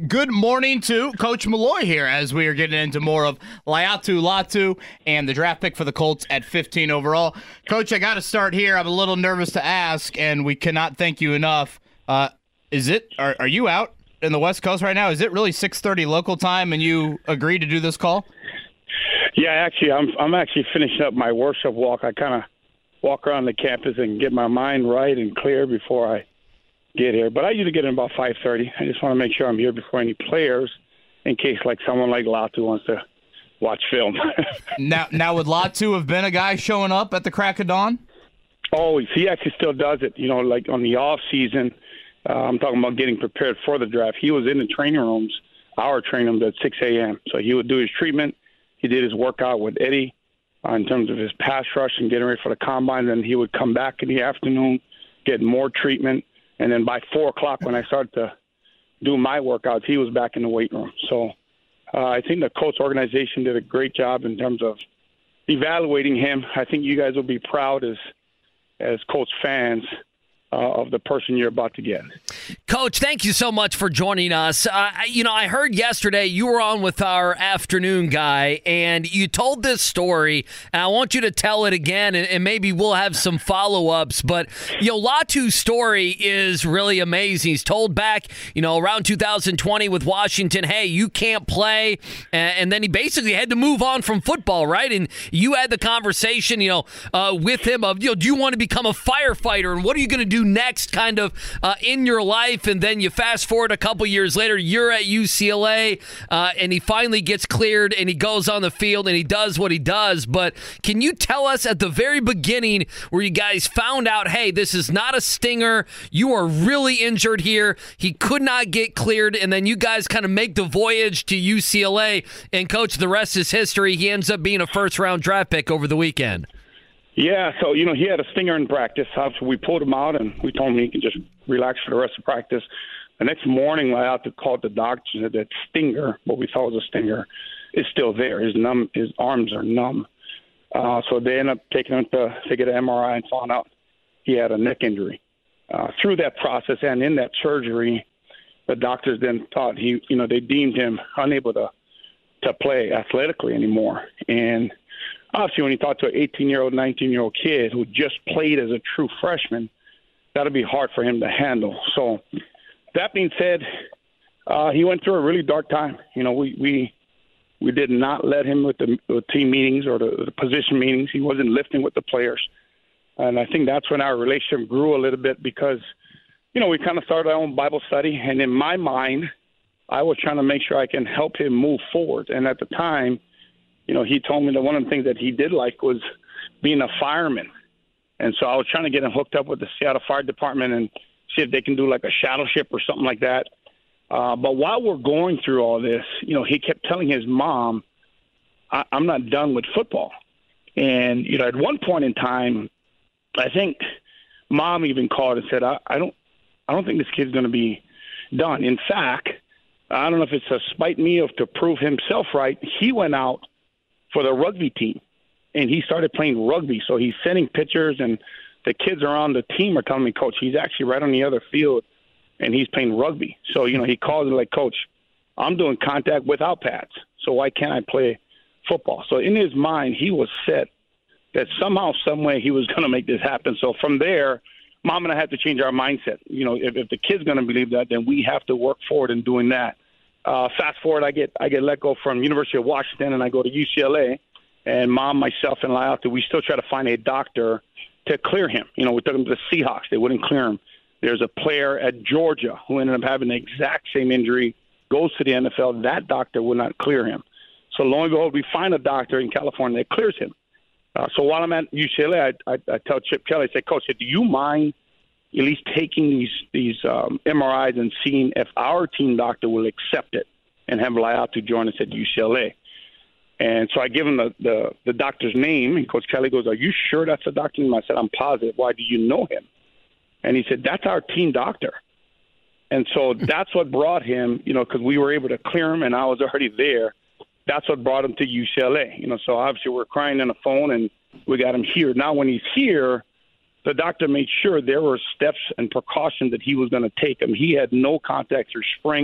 Good morning to Coach Malloy here as we are getting into more of Laiatu Latu and the draft pick for the Colts at 15 overall. Coach, I got to start here. I'm a little nervous to ask, and we cannot thank you enough. Are you out in the West Coast right now? Is it really 6:30 local time, and you agreed to do this call? Yeah, actually, I'm actually finishing up my worship walk. I kind of walk around the campus and get my mind right and clear before I get here. But I usually get in about 5:30. I just want to make sure I'm here before any players, in case like someone like Latu wants to watch film. Now, would Latu have been a guy showing up at the crack of dawn? Oh, he actually still does it. You know, like on the off season. I'm talking about getting prepared for the draft. He was in the training rooms, our training rooms, at 6 a.m. So he would do his treatment. He did his workout with Eddie in terms of his pass rush and getting ready for the combine. Then he would come back in the afternoon, get more treatment. And then by 4 o'clock, when I started to do my workouts, he was back in the weight room. So I think the Colts organization did a great job in terms of evaluating him. I think you guys will be proud as Colts fans of the person you're about to get. Coach, thank you so much for joining us. I heard yesterday you were on with our afternoon guy, and you told this story, and I want you to tell it again, and maybe we'll have some follow-ups. But, Latu's story is really amazing. He's told back, around 2020 with Washington, hey, you can't play, and then he basically had to move on from football, right? And you had the conversation, with him of, do you want to become a firefighter, and what are you going to do next kind of in your life? And then you fast forward a couple years later, you're at UCLA, and he finally gets cleared, and he goes on the field, and he does what he does. But can you tell us at the very beginning where you guys found out, hey, this is not a stinger, you are really injured here, he could not get cleared, and then you guys kind of make the voyage to UCLA, and Coach, the rest is history. He ends up being a first-round draft pick over the weekend. Yeah, so, he had a stinger in practice. So we pulled him out, and we told him he can just relax for the rest of practice. The next morning, I had to call the doctor and said that stinger, what we thought was a stinger, is still there. His arms are numb. So they ended up taking him to get an MRI and found out he had a neck injury. Through that process and in that surgery, the doctors then thought they deemed him unable to play athletically anymore. And obviously, when you talk to an 18-year-old, 19-year-old kid who just played as a true freshman, that'll be hard for him to handle. So that being said, he went through a really dark time. We did not let him with the team meetings or the position meetings. He wasn't lifting with the players. And I think that's when our relationship grew a little bit because, we kind of started our own Bible study. And in my mind, I was trying to make sure I can help him move forward. And at the time, he told me that one of the things that he did like was being a fireman. And so I was trying to get him hooked up with the Seattle Fire Department and see if they can do like a shadow ship or something like that. But while we're going through all this, he kept telling his mom, I'm not done with football. And, at one point in time, I think mom even called and said, I don't think this kid's going to be done. In fact, I don't know if it's to spite me or to prove himself right, he went out for the rugby team, and he started playing rugby. So he's sending pictures, and the kids around the team are telling me, Coach, he's actually right on the other field, and he's playing rugby. So, he calls it like, Coach, I'm doing contact without pads, so why can't I play football? So in his mind, he was set that somehow, some way, he was going to make this happen. So from there, Mom and I had to change our mindset. If the kid's going to believe that, then we have to work forward in doing that. Fast forward, I get let go from University of Washington, and I go to UCLA. And Mom, myself, and Laiatu, we still try to find a doctor to clear him. We took him to the Seahawks. They wouldn't clear him. There's a player at Georgia who ended up having the exact same injury, goes to the NFL. That doctor would not clear him. So lo and behold, we find a doctor in California that clears him. So while I'm at UCLA, I tell Chip Kelly, I say, Coach, do you mind at least taking these MRIs and seeing if our team doctor will accept it and have Laiatu join us at UCLA? And so I give him the doctor's name, and Coach Kelly goes, are you sure that's the doctor's name? I said, I'm positive. Why, do you know him? And he said, that's our team doctor. And so that's what brought him, because we were able to clear him, and I was already there. That's what brought him to UCLA. So obviously we're crying on the phone, and we got him here. Now when he's here, the doctor made sure there were steps and precautions that he was going to take. He had no contact through spring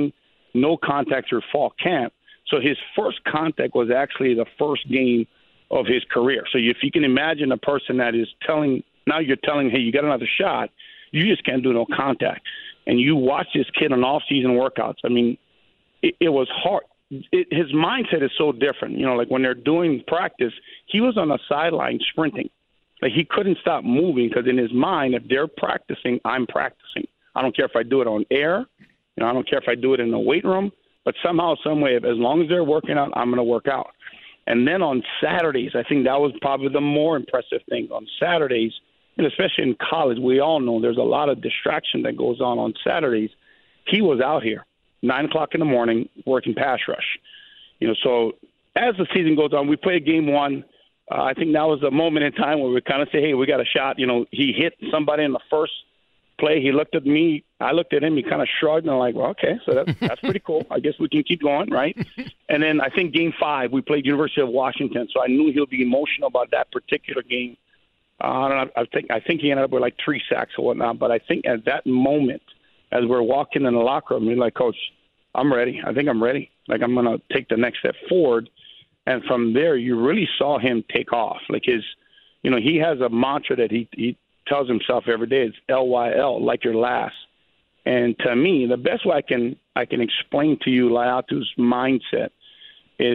no contact through fall camp. So his first contact was actually the first game of his career. So if you can imagine a person that is now you're telling, hey, you got another shot, you just can't do no contact. And you watch this kid on off-season workouts. I mean, it was hard. His mindset is so different. You know, like when they're doing practice, he was on the sideline sprinting. Like he couldn't stop moving because in his mind, if they're practicing, I'm practicing. I don't care if I do it on air. You know, I don't care if I do it in the weight room. But somehow, some way, as long as they're working out, I'm going to work out. And then on Saturdays, I think that was probably the more impressive thing. On Saturdays, and especially in college, we all know there's a lot of distraction that goes on Saturdays. He was out here, 9 o'clock in the morning, working pass rush. You know, so as the season goes on, we played game one. I think that was a moment in time where we kind of say, hey, we got a shot. You know, he hit somebody in the first play. He looked at me. I looked at him. He kind of shrugged. And I'm like, well, okay, so that's pretty cool. I guess we can keep going, right? And then I think game 5, we played University of Washington. So I knew he'll be emotional about that particular game. I think he ended up with like 3 sacks or whatnot. But I think at that moment, as we're walking in the locker room, he's like, Coach, I'm ready. I think I'm ready. Like I'm going to take the next step forward. And from there, you really saw him take off. Like he has a mantra that he tells himself every day. It's LYL, like your last. And to me, the best way I can explain to you Laiatu's mindset is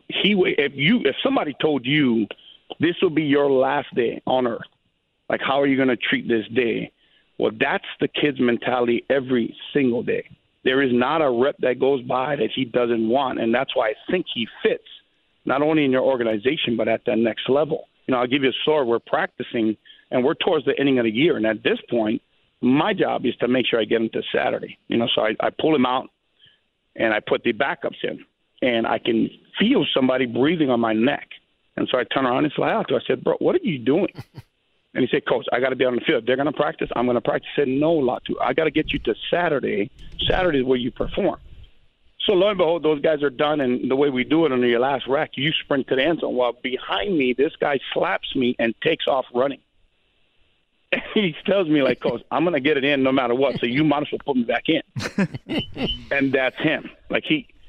if somebody told you this will be your last day on earth, like how are you going to treat this day? Well, that's the kid's mentality every single day. There is not a rep that goes by that he doesn't want, and that's why I think he fits not only in your organization but at that next level. You know, I'll give you a story. We're practicing, and we're towards the ending of the year, and at this point, my job is to make sure I get him to Saturday. You know, so I pull him out, and I put the backups in, and I can feel somebody breathing on my neck. And so I turn around and say, I said, bro, what are you doing? And he said, Coach, I got to be on the field. They're going to practice. I'm going to practice. I said, no, Latu, I got to get you to Saturday. Saturday is where you perform. So lo and behold, those guys are done, and the way we do it under your last rack, you sprint to the end zone. While behind me, this guy slaps me and takes off running. And he tells me, like, Coach, I'm going to get it in no matter what, so you might as well put me back in. And that's him. Like,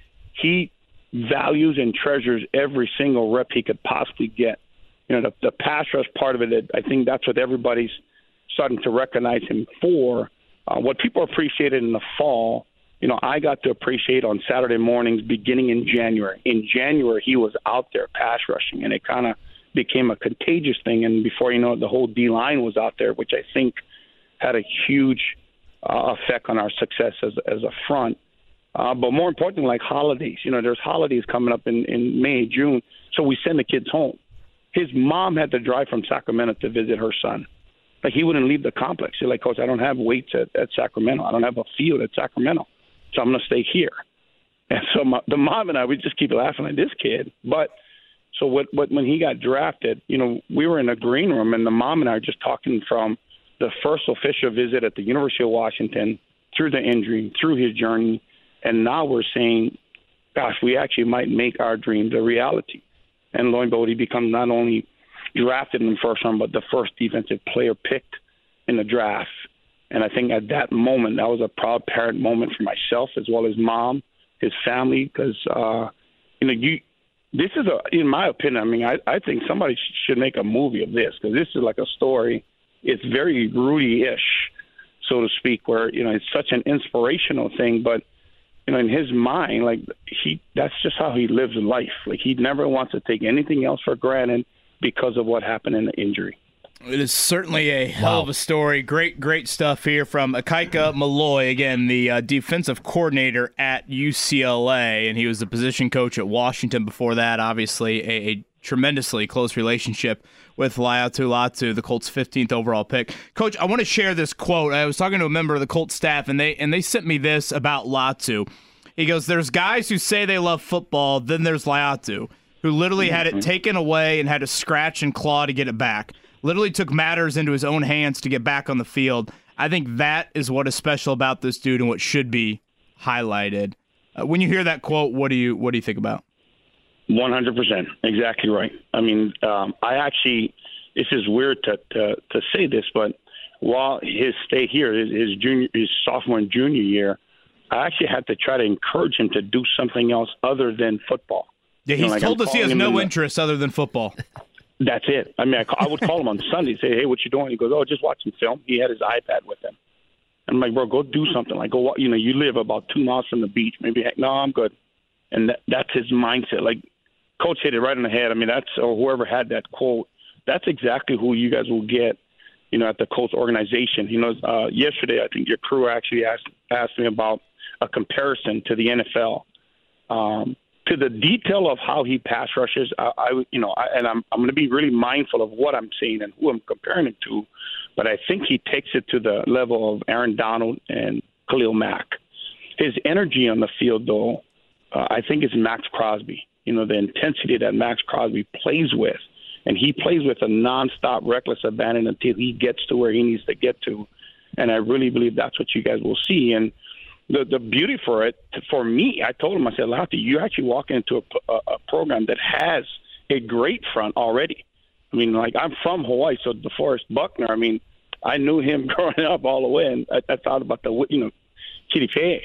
he values and treasures every single rep he could possibly get. You know, the pass rush part of it, I think that's what everybody's starting to recognize him for. What people appreciated in the fall, you know, I got to appreciate on Saturday mornings beginning in January. In January, he was out there pass rushing, and it kind of became a contagious thing. And before you know it, the whole D-line was out there, which I think had a huge effect on our success as a front. But more importantly, like holidays. You know, there's holidays coming up in May, June, so we send the kids home. His mom had to drive from Sacramento to visit her son. Like, he wouldn't leave the complex. He's like, Coach, I don't have weights at Sacramento. I don't have a field at Sacramento, so I'm going to stay here. And so the mom and I, we just keep laughing at this kid. But so when he got drafted, you know, we were in a green room, and the mom and I are just talking from the first official visit at the University of Washington through the injury, through his journey, and now we're saying, gosh, we actually might make our dreams a reality. And lo and behold, he becomes not only drafted in the first round, but the first defensive player picked in the draft. And I think at that moment, that was a proud parent moment for myself as well as mom, his family, because, you know, this is, in my opinion, I mean, I think somebody should make a movie of this, because this is like a story. It's very Rudy-ish, so to speak, where, you know, it's such an inspirational thing, but, you know, in his mind, like, that's just how he lives life. Like, he never wants to take anything else for granted because of what happened in the injury. It is certainly a hell of a story. Great stuff here from Ikaika Malloy, again, the defensive coordinator at UCLA, and he was the position coach at Washington before that. Obviously, a tremendously close relationship with Laiatu Latu, the Colts' 15th overall pick. Coach, I want to share this quote. I was talking to a member of the Colts staff, and they sent me this about Latu. He goes, "There's guys who say they love football, then there's Laiatu, who literally had it taken away and had to scratch and claw to get it back. Literally took matters into his own hands to get back on the field. I think that is what is special about this dude and what should be highlighted." When you hear that quote, what do you think about? 100%, exactly right. I mean, this is weird to say this, but while his stay here, his sophomore and junior year, I actually had to try to encourage him to do something else other than football. Yeah, he's told us he has no interest other than football. That's it. I mean, I would call him on Sunday, say, "Hey, what you doing?" He goes, "Oh, just watching film." He had his iPad with him. I'm like, "Bro, go do something. Like, go. You know, you live about 2 miles from the beach. Maybe, no, I'm good." And that's his mindset. Like, Coach hit it right on the head. I mean, or whoever had that quote. That's exactly who you guys will get, you know, at the Colts organization. You know, yesterday I think your crew actually asked me about a comparison to the NFL. To the detail of how he pass rushes, I'm going to be really mindful of what I'm saying and who I'm comparing it to, but I think he takes it to the level of Aaron Donald and Khalil Mack. His energy on the field, though, I think is Max Crosby. You know, the intensity that Max Crosby plays with, and he plays with a nonstop, reckless abandon until he gets to where he needs to get to, and I really believe that's what you guys will see. And the beauty for it, for me, I told him, I said, Lafty, you actually walk into a program that has a great front already. I mean, like, I'm from Hawaii, so DeForest Buckner, I mean, I knew him growing up all the way, and I thought about Kiripei,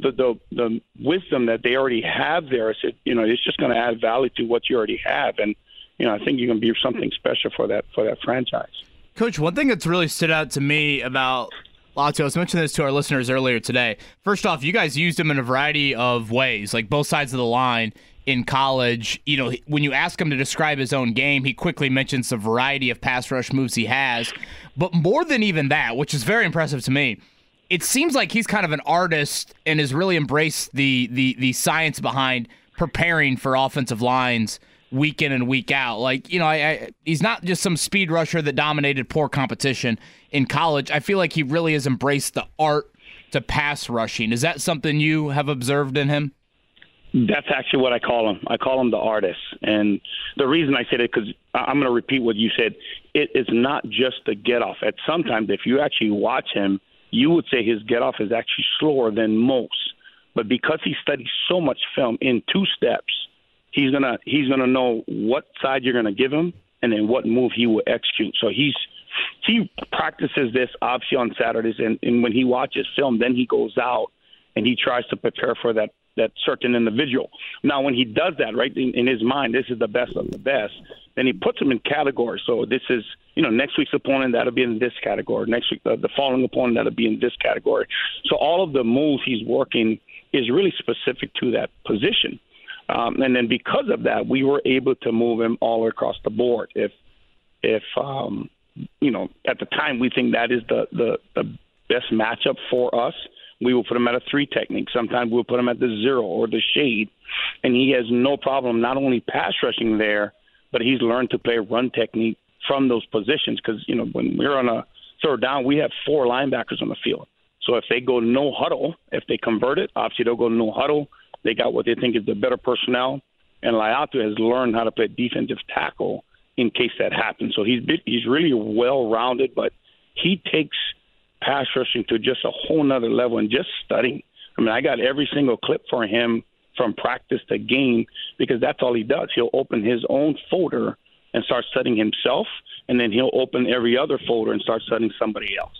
the wisdom that they already have there. I said, you know, it's just going to add value to what you already have, and you know, I think you're going to be something special for that franchise. Coach, one thing that's really stood out to me about Latu, I was mentioning this to our listeners earlier today. First off, you guys used him in a variety of ways, like both sides of the line in college. You know, when you ask him to describe his own game, he quickly mentions the variety of pass rush moves he has. But more than even that, which is very impressive to me, it seems like he's kind of an artist and has really embraced the science behind preparing for offensive lines week in and week out. Like, you know, he's not just some speed rusher that dominated poor competition in college. I feel like he really has embraced the art to pass rushing. Is that something you have observed in him? That's actually what I call him. I call him the artist. And the reason I said it, because I'm going to repeat what you said, it is not just the get-off. At sometimes, if you actually watch him, you would say his get-off is actually slower than most. But because he studies so much film in 2 steps, he's gonna know what side you're gonna give him and then what move he will execute. So he practices this obviously on Saturdays, and when he watches film, then he goes out and he tries to prepare for that certain individual. Now, when he does that, right, in his mind, this is the best of the best, then he puts them in categories. So this is, you know, next week's opponent, that'll be in this category. Next week, the following opponent, that'll be in this category. So all of the moves he's working is really specific to that position. And then because of that, we were able to move him all across the board. If you know, at the time we think that is the best matchup for us, we will put him at a 3 technique. Sometimes we'll put him at the 0 or the shade. And he has no problem not only pass rushing there, but he's learned to play run technique from those positions. Because, you know, when we're on a 3rd down, we have 4 linebackers on the field. So if they go no huddle, if they convert it, obviously they'll go no huddle. They got what they think is the better personnel, and Laiatu has learned how to play defensive tackle in case that happens. So he's really well-rounded, but he takes pass rushing to just a whole nother level and just studying. I mean, I got every single clip for him from practice to game because that's all he does. He'll open his own folder and start studying himself, and then he'll open every other folder and start studying somebody else.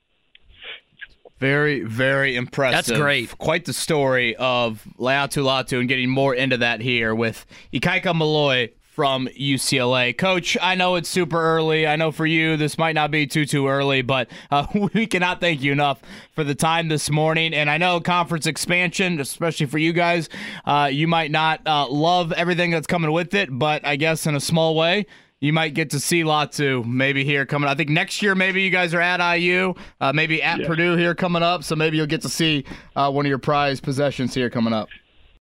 Very, very impressive. That's great. Quite the story of Laiatu and getting more into that here with Ikaika Malloy from UCLA. Coach, I know it's super early. I know for you this might not be too early, but we cannot thank you enough for the time this morning. And I know conference expansion, especially for you guys, you might not love everything that's coming with it, but I guess in a small way, you might get to see Latu maybe here coming up. I think next year maybe you guys are at IU, maybe at Purdue here coming up, so maybe you'll get to see one of your prized possessions here coming up.